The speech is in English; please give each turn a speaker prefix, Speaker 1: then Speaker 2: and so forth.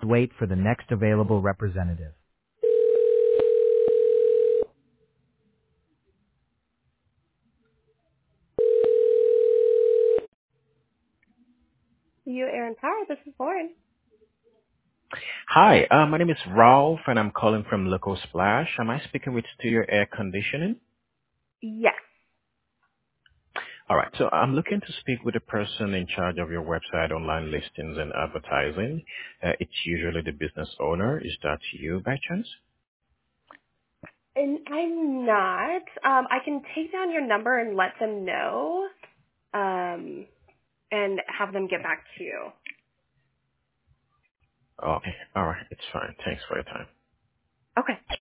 Speaker 1: wait for the next available representative. You, Aaron Power, this is Lauren.
Speaker 2: Hi, my name is Ralph, and I'm calling from Local Splash. Am I speaking with Studio Air Conditioning?
Speaker 1: Yes.
Speaker 2: All right, so I'm looking to speak with the person in charge of your website, online listings, and advertising. It's usually the business owner. Is that you by chance?
Speaker 1: And I'm not. I can take down your number and let them know, and have them get back to you.
Speaker 2: Okay, all right, it's fine. Thanks for your time.
Speaker 1: Okay.